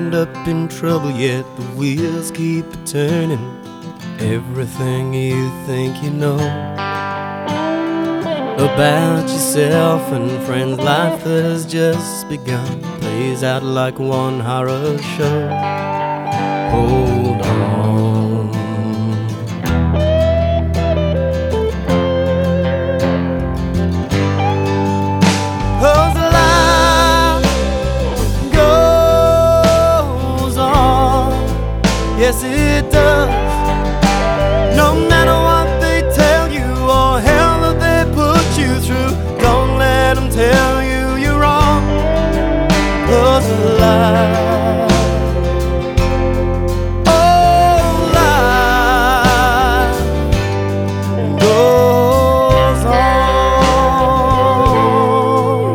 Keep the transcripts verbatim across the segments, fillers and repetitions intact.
end up in trouble, yet the wheels keep turning. Everything you think you know about yourself and friends, life that has just begun plays out like one horror show. Hold on. Cause life goes on, yes it does. No matter what they tell you or hell that they put you through, don't let them tell you you're wrong. Cause life, oh life goes on.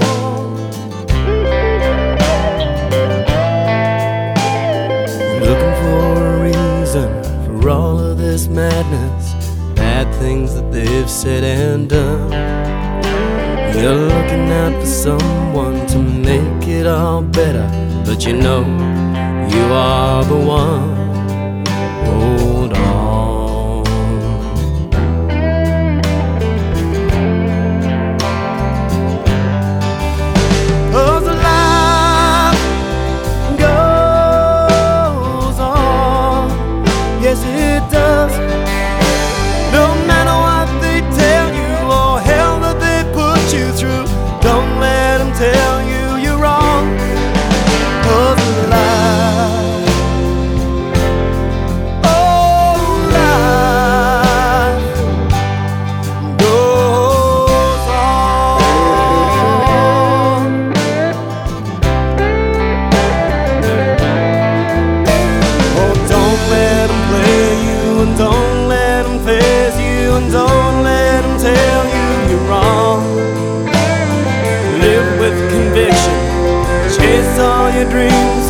Looking for a reason for all of this madness, bad things that they've said and done. You're looking out for someone to make it all better, but you know you are the one. Hold on. Cause life goes on, yes it does. No matter what they tell you or hell that they put you through, don't let them tell you you're wrong. Cause life, oh life goes on. Oh, don't let them play you, and don't let them phase you, and don't let them tell you you're wrong. Live with conviction, chase all your dreams,